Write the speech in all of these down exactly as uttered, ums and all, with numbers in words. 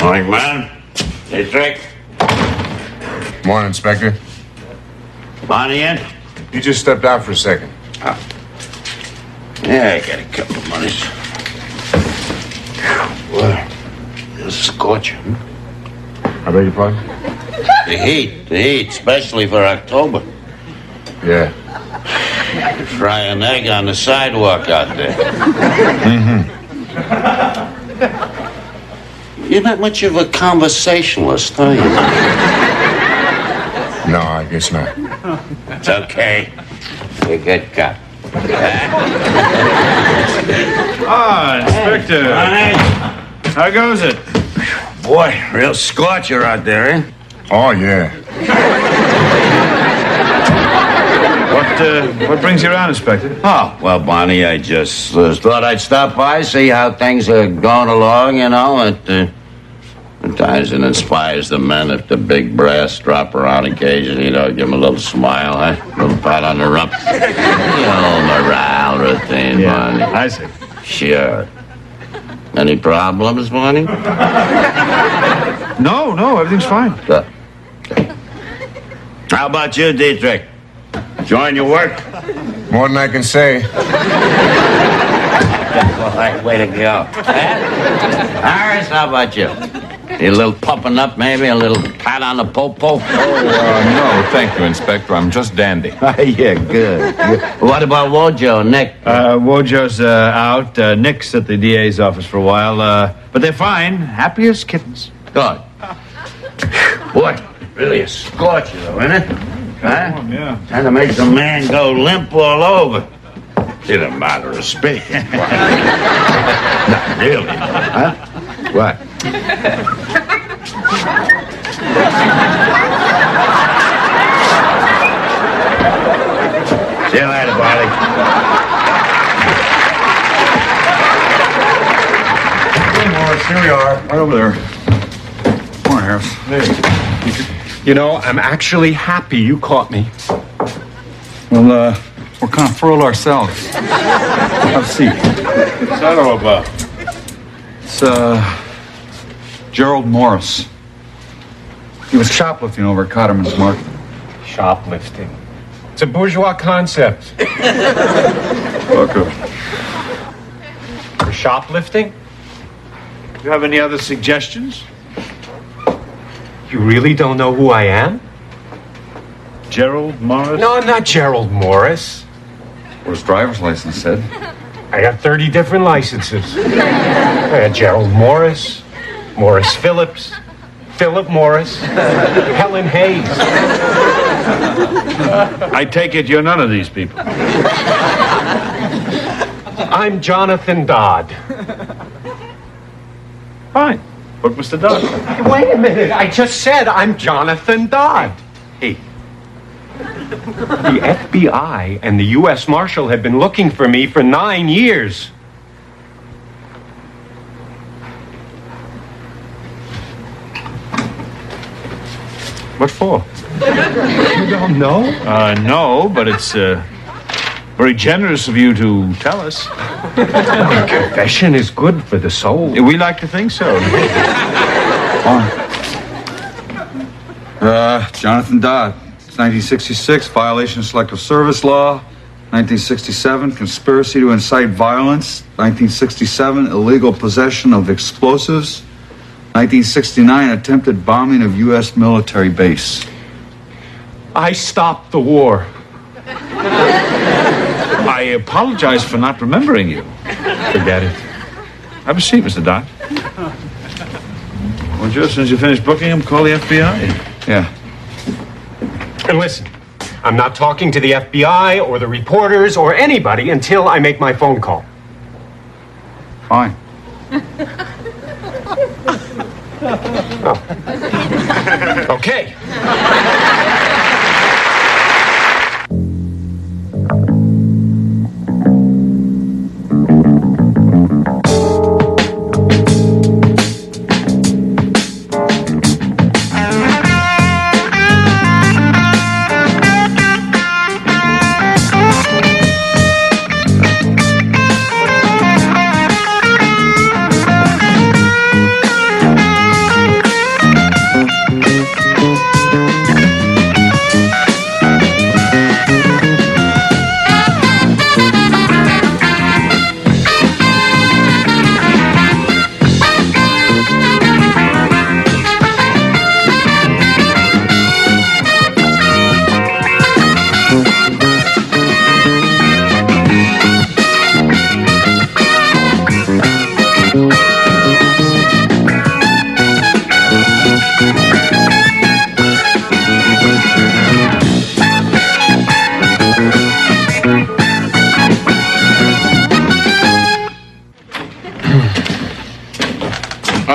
Morning, man. Hey, Drake. Morning, Inspector. Bonnie in? You just stepped out for a second. Oh. Yeah, I got a couple of monies. Well, it's scorching. I beg your pardon? The heat, the heat, especially for October. Yeah. Fry an egg on the sidewalk out there. Mm-hmm. You're not much of a conversationalist, are you? No, I guess not. It's okay. You're a good cop. Ah, Inspector. Bonnie. How goes it? Boy, real scorcher out there, eh? Oh, yeah. What, uh, what brings you around, Inspector? Oh, well, Bonnie, I just uh, thought I'd stop by, see how things are going along, you know. It, uh, sometimes it inspires the men if the big brass drop around occasionally, you know, give them a little smile, huh? A little pat on the rump. The old morale routine, Yeah, Bonnie. I see. Sure. Any problems, Bonnie? No, no, everything's fine. Good. How about you, Dietrich? Enjoying your work? More than I can say. Boy, way to go. Harris, how about you? You a little pumping up, maybe? A little pat on the popo? Oh, uh, no, thank you, Inspector. I'm just dandy. Yeah, good. good. What about Wojo, Nick? Uh, Wojo's uh, out. Uh, Nick's at the D A's office for a while. Uh, but they're fine. Happy as kittens. Good. Boy, really a scorcher, though, isn't it? Huh? Yeah. Kind of makes a man go limp all over. In a matter of speaking. Not really. Huh? What? See you later, Barley. Hey, Morris, here we are. Right over there. Come on, Harris. Hey. You know, I'm actually happy you caught me. Well, uh, we're kind of thrilled ourselves. Have a seat. What's that all about? It's, uh, Gerald Morris. He was shoplifting over at Cotterman's Market. Shoplifting. It's a bourgeois concept. Welcome. For shoplifting? Do you have any other suggestions? You really don't know who I am? Gerald Morris? No, I'm not Gerald Morris. What his driver's license said. I got thirty different licenses. I got Gerald Morris, Morris Phillips, Philip Morris, Helen Hayes. I take it you're none of these people. I'm Jonathan Dodd. Fine. But Mister Dodd. Wait a minute. I just said I'm Jonathan Dodd. Hey. The F B I and the U S Marshal have been looking for me for nine years. What for? You don't know? Uh, no, but it's uh, very generous of you to tell us. Confession is good for the soul. We like to think so. Uh, Jonathan Dodd. It's nineteen sixty-six, violation of selective service law. nineteen sixty-seven, conspiracy to incite violence. nineteen sixty-seven, illegal possession of explosives. nineteen sixty-nine, attempted bombing of U S military base. I stopped the war. I apologize for not remembering you. Forget it. Have a seat, Mister Dodd. Well, just since you finished booking him, call the F B I. Yeah. And listen, I'm not talking to the F B I or the reporters or anybody until I make my phone call. Fine. Oh. Okay.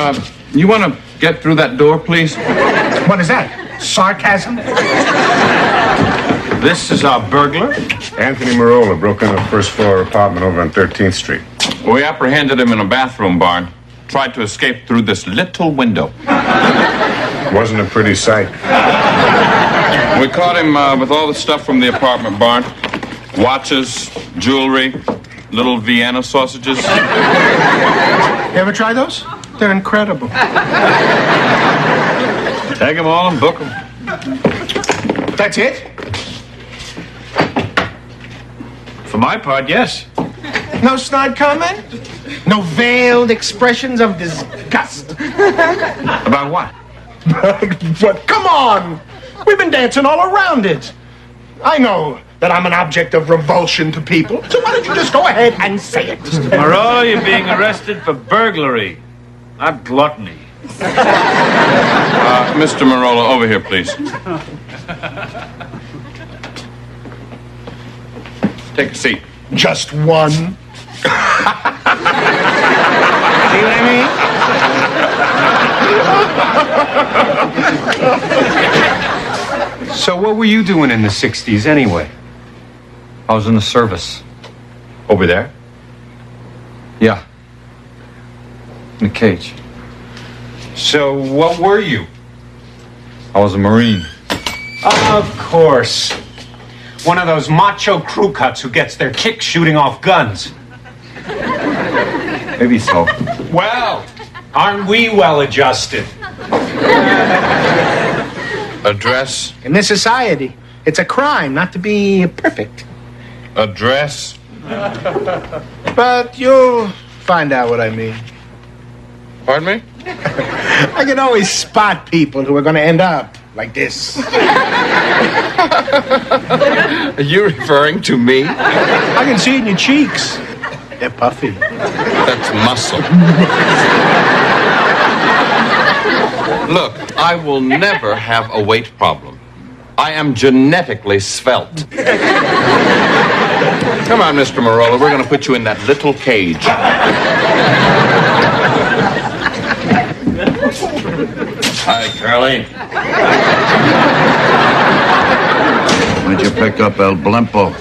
Uh, you want to get through that door, please? What is that? Sarcasm? This is our burglar. Anthony Marola broke into a first floor apartment over on thirteenth Street. We apprehended him in a bathroom barn. Tried to escape through this little window. Wasn't a pretty sight. We caught him uh, with all the stuff from the apartment barn. Watches, jewelry, little Vienna sausages. You ever try those? They're incredible. Take them all and book them. That's it? For my part, yes. No snide comment? No veiled expressions of disgust? About what? But come on! We've been dancing all around it. I know that I'm an object of revulsion to people, so why don't you just go ahead and say it? Moreau, you're being arrested for burglary, not gluttony. Uh, Mister Marola, over here, please. Take a seat. Just one. See what I mean? So what were you doing in the sixties anyway? I was in the service. Over there? Yeah. In a cage. So what were you? I was a Marine. Of course. One of those macho crew cuts who gets their kicks shooting off guns. Maybe so. Well, aren't we well adjusted? Address? In this society, it's a crime not to be perfect. Address? But you'll find out what I mean. Pardon me? I can always spot people who are going to end up like this. Are you referring to me? I can see it in your cheeks. They're puffy. That's muscle. Look, I will never have a weight problem. I am genetically svelte. Come on, Mister Marola, we're going to put you in that little cage. Hi, Curly. Where'd you pick up El Blimpo?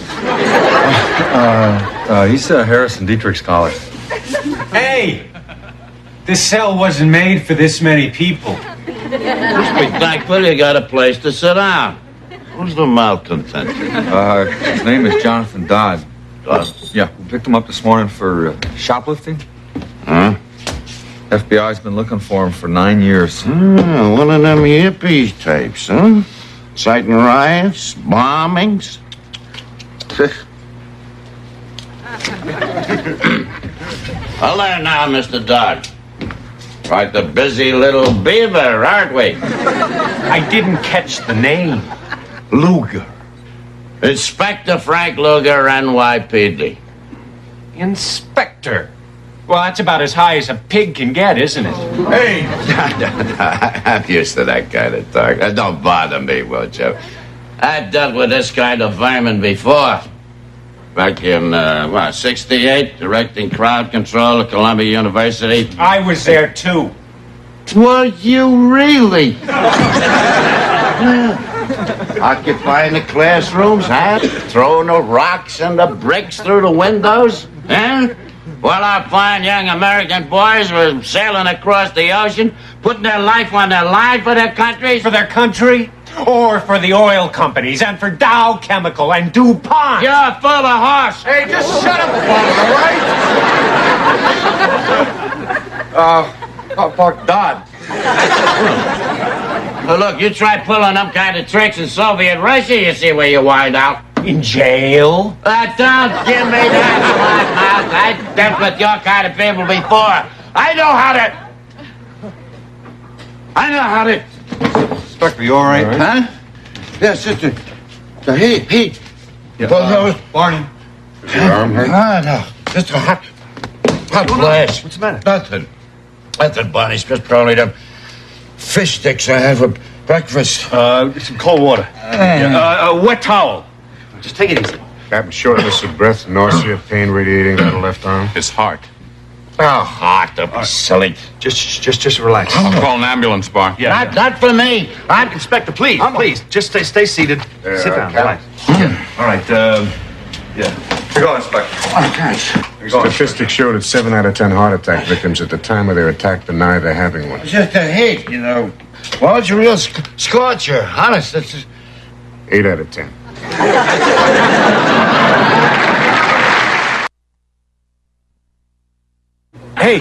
Uh, he's a Harrison Dietrich scholar. Hey! This cell wasn't made for this many people. Be thankful you got a place to sit down. Who's the malcontent? Uh, his name is Jonathan Dodd. Dodd? Yeah, we picked him up this morning for uh, shoplifting. Huh? F B I's been looking for him for nine years. Oh, one of them hippie types, huh? Inciting riots, bombings. Well, there now, Mister Dodd. Quite the busy little beaver, aren't we? I didn't catch the name. Luger. Inspector Frank Luger, N Y P D. Inspector. Well, that's about as high as a pig can get, isn't it? Hey! I'm used to that kind of talk. Uh, Don't bother me, won't you? I've dealt with this kind of vermin before. Back in, uh, what, sixty-eight, directing crowd control at Columbia University. I was there, too. Were you really? Occupying the classrooms, huh? Throwing the rocks and the bricks through the windows, huh? While our fine young American boys were sailing across the ocean, putting their life on their line for their country. For their country? Or for the oil companies, and for Dow Chemical and DuPont? You're full of horse. Hey, just shut up, all right? Uh, Park Dodd. Well, look, you try pulling them kind of tricks in Soviet Russia, you see where you wind out. In jail? Uh, don't give me that smart mouth. I've dealt with your kind of people before. I know how to... I know how to... Inspector, you all right? Huh? Yeah, sister. The heat, heat. Yeah. Well, Uh, Barney. Your arm hurt? Ah, no. Just a hot... Hot flash. What's the matter? Nothing. Nothing, Bonnie. It's just probably them fish sticks I had for breakfast. Uh, some cold water. Yeah. Uh, a wet towel. Just take it easy. Captain, shortness of breath, nausea, pain radiating down the left arm. His heart. Oh, Hart, don't be silly. Just, just, just relax. I'll call an ambulance, Bart. Yeah, Not, not for me. I'm Inspector, please, please, just stay, stay seated. Sit down, okay. relax. Yeah. All right. Um, yeah. Here you go, Inspector. Oh, thanks. Here you go, Inspector. Statistics show that seven out of ten heart attack victims at the time of their attack deny they're having one. It's just a hit, you know. Well, it's a real sc- scorcher. Honest, it's just... Eight out of ten. Hey!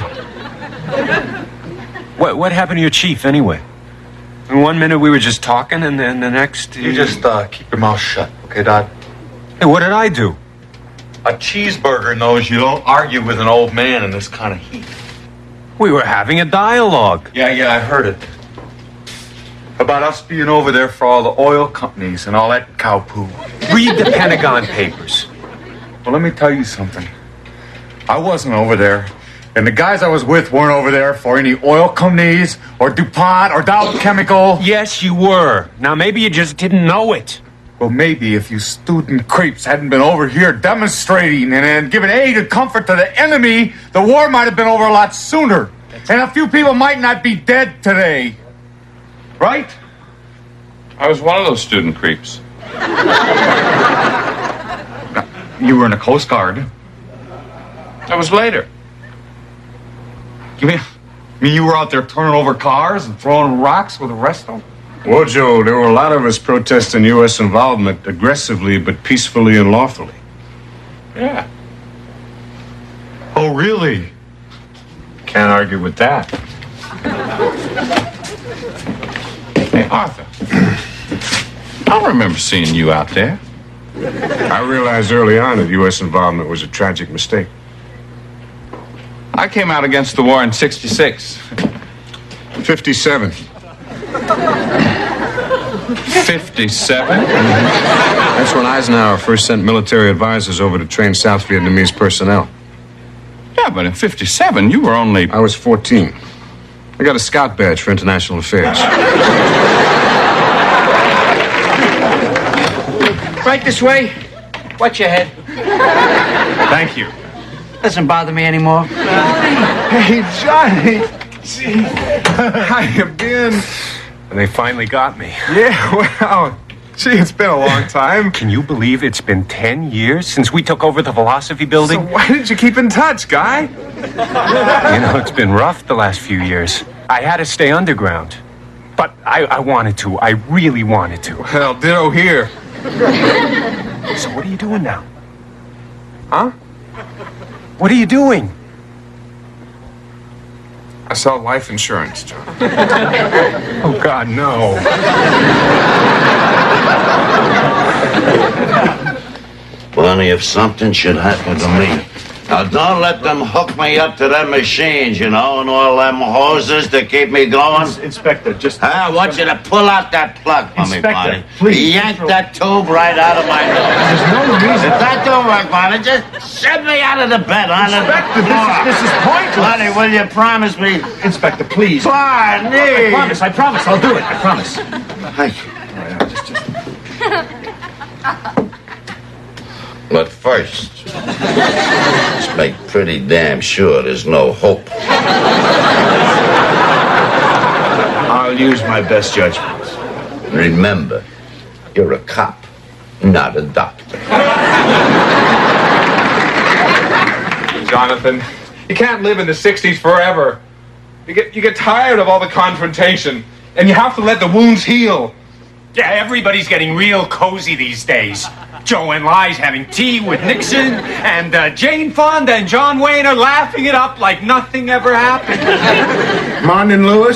What, what happened to your chief, anyway? In one minute we were just talking, and then the next... You just uh, keep your mouth shut, okay, Doc? Hey, what did I do? A cheeseburger knows you don't argue with an old man in this kind of heat. We were having a dialogue. Yeah, yeah, I heard it. About us being over there for all the oil companies and all that cow poo. Read the Pentagon Papers. Well, let me tell you something. I wasn't over there, and the guys I was with weren't over there for any oil companies or DuPont or Dow Chemical. Yes, you were. Now, maybe you just didn't know it. Well, maybe if you student creeps hadn't been over here demonstrating and, and giving aid and comfort to the enemy, the war might have been over a lot sooner. And a few people might not be dead today. Right? I was one of those student creeps. You were in the Coast Guard. That was later. You mean, I mean you were out there turning over cars and throwing rocks with the rest of them? Well, Joe, there were a lot of us protesting U S involvement aggressively but peacefully and lawfully. Yeah. Oh, really? Can't argue with that. Hey, Arthur. I remember seeing you out there. I realized early on that U S involvement was a tragic mistake. I came out against the war in sixty-six. fifty-seven. fifty-seven? That's when Eisenhower first sent military advisors over to train South Vietnamese personnel. Yeah, but in fifty-seven, you were only... I was fourteen. I got a scout badge for international affairs. Right this way. Watch your head. Thank you. Doesn't bother me anymore. Hey, Johnny. Gee, how you been? And they finally got me. Yeah, well, gee, it's been a long time. Can you believe it's been ten years since we took over the Philosophy Building? So why did you keep in touch, Guy? You know, it's been rough the last few years. I had to stay underground. But I, I wanted to. I really wanted to. Well, ditto here. So what are you doing now? Huh? What are you doing? I sell life insurance, John. Oh, God, no. Bonnie, if something should happen to me, now don't let them hook me up to them machines, you know, and all them hoses to keep me going. Inspector, just... I want you to pull out that plug for me, Inspector, Bonnie. please. Yank that tube right out of my nose. There's no reason... If that don't work, Bonnie, just shove me out of the bed on the Inspector, this is, this is pointless. Bonnie, will you promise me? Inspector, please. I Bonnie! promise, I promise, I'll do it, I promise. Thank you. But first, let's make pretty damn sure there's no hope. I'll use my best judgment. Remember, you're a cop, not a doctor. Jonathan, you can't live in the sixties forever. You get you get tired of all the confrontation, and you have to let the wounds heal. Yeah, everybody's getting real cozy these days. Joe and Li's having tea with Nixon, and uh, Jane Fonda and John Wayne are laughing it up like nothing ever happened. Martin Lewis?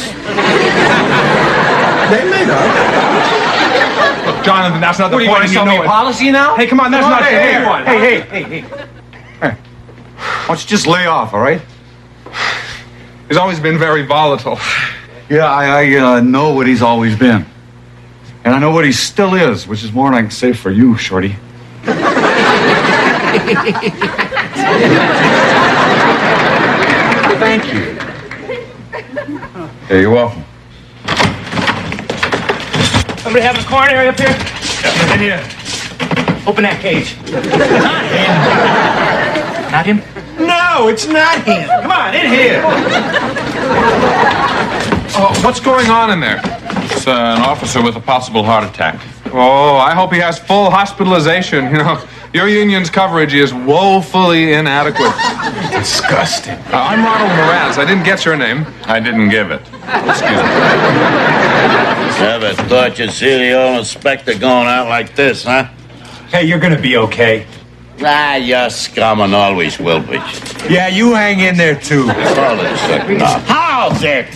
They made up. Look, Jonathan, that's not the What, do you point. want to sell know me a it. policy now? Hey, come on, that's Come on, not hey, fair. hey, hey, hey, hey, hey. Why don't you just lay off, all right? He's always been very volatile. Yeah, I, I uh, know what he's always been. And I know what he still is, which is more than I can say for you, Shorty. Thank you. Yeah, you're welcome. Somebody having a coronary up here? Yeah. In here. Open that cage. Not him. Not him? No! No, it's not him. Come on, in here. Oh, what's going on in there? It's uh, an officer with a possible heart attack. Oh, I hope he has full hospitalization. You know, your union's coverage is woefully inadequate. Disgusting. Uh, I'm Ronald Moraz. I didn't get your name. I didn't give it. Excuse me. Never thought you'd see the old inspector going out like this, huh? Hey, you're gonna be okay. Ah, you're scum and always will be. Yeah, you hang in there too. Hold it a second. Now, how's it?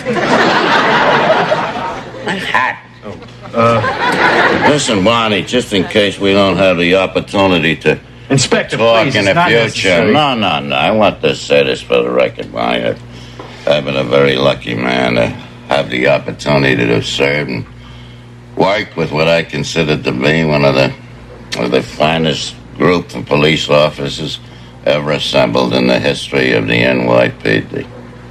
My hat. Uh, listen, Barney, just in case we don't have the opportunity to Inspector, talk please, in it's the not future. necessary. No, no, no. I want to say this for the record, Barney. I've, I've been a very lucky man to have the opportunity to serve and work with what I consider to be one of the, one of the finest group of police officers ever assembled in the history of the N Y P D.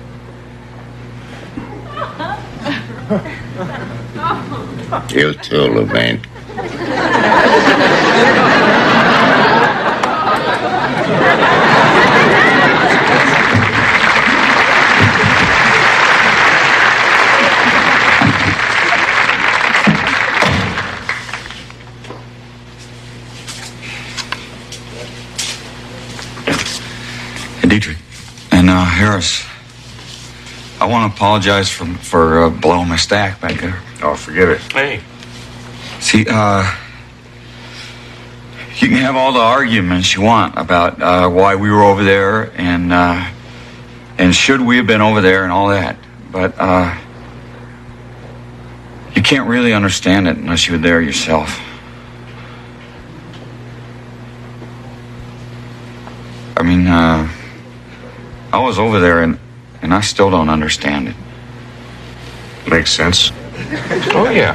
You too, Levine. Dietrich and uh, Harris, I want to apologize for for uh, blowing my stack back there. Oh, forget it. Hey. See, uh, you can have all the arguments you want about uh, why we were over there and uh, and should we have been over there and all that, but uh, you can't really understand it unless you were there yourself. I mean, uh, I was over there and, and I still don't understand it. Makes sense. Oh, yeah.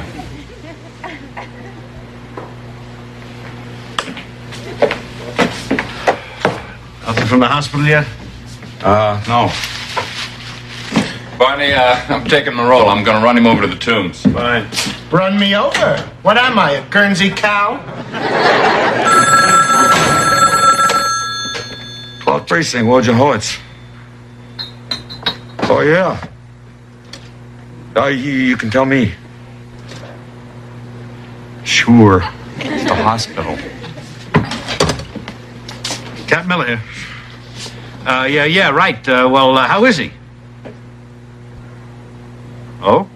Nothing from the hospital yet? Uh, no. Barney, uh, I'm taking the roll. I'm going to run him over to the tombs. Fine. Run me over. What am I, a Guernsey cow? Cloud Precinct, Wojciechowicz. Oh, yeah. Uh, you, you can tell me. Sure. It's the hospital. Captain Miller here. Uh, yeah, yeah, right. Uh, well, uh, how is he? Oh?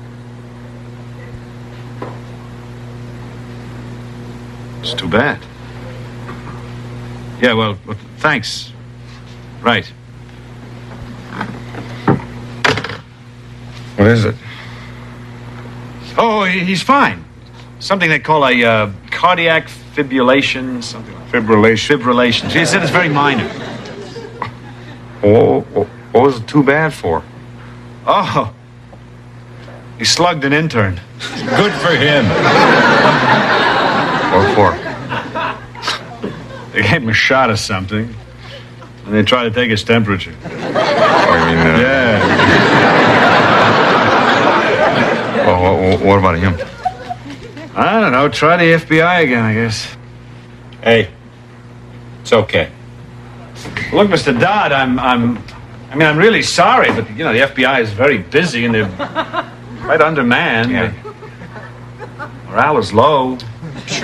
It's too bad. Yeah, well, well thanks. Right. What is it? Oh, he- he's fine. Something they call a uh, cardiac fibrillation, something like that. Fibrillation. Fibrillation. He said it's very minor. Oh, what was it too bad for? Oh, he slugged an intern. Good for him. What for? They gave him a shot of something, and they tried to take his temperature. I mean, uh, Yeah. Oh, what, what about him? I don't know. Try the F B I again, I guess. Hey, it's okay. Look, Mister Dodd, I'm, I'm, I mean, I'm really sorry, but you know, the F B I is very busy and they're right undermanned. Yeah. Morale is low. Sure.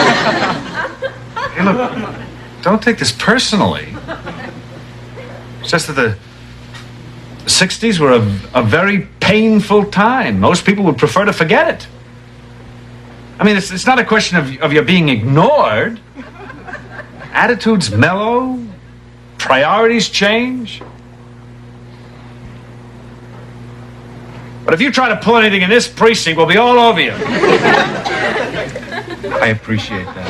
Hey, look, don't take this personally. It's just that the, the sixties were a, a very painful time. Most people would prefer to forget it. I mean, it's, it's not a question of, of you being ignored. Attitudes mellow. Priorities change. But if you try to pull anything in this precinct, we'll be all over you. I appreciate that.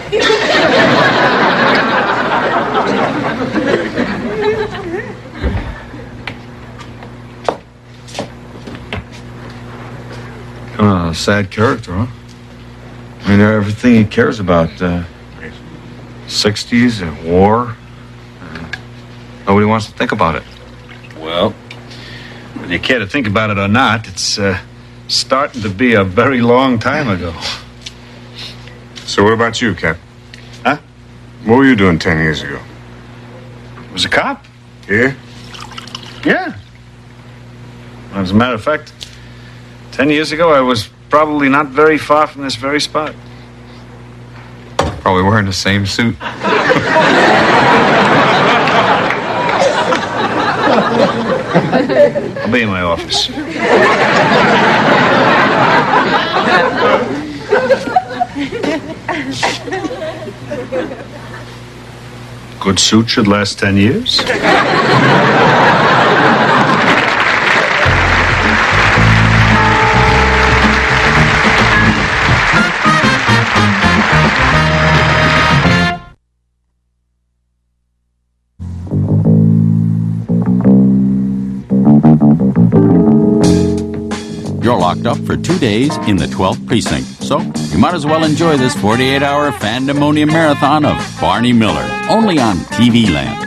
Kind of a sad character, huh? I mean, everything he cares about, uh, sixties and war. Uh, nobody wants to think about it. Well, whether you care to think about it or not, it's uh, starting to be a very long time ago. so what about you, Cap? Huh? What were you doing ten years ago? I was a cop. Here? Yeah. As a matter of fact, ten years ago, I was probably not very far from this very spot. Probably wearing the same suit. I'll be in my office. Good suit should last ten years. You're locked up for two days in the twelfth Precinct, so you might as well enjoy this forty-eight hour Fandemonium marathon of Barney Miller, only on T V Land.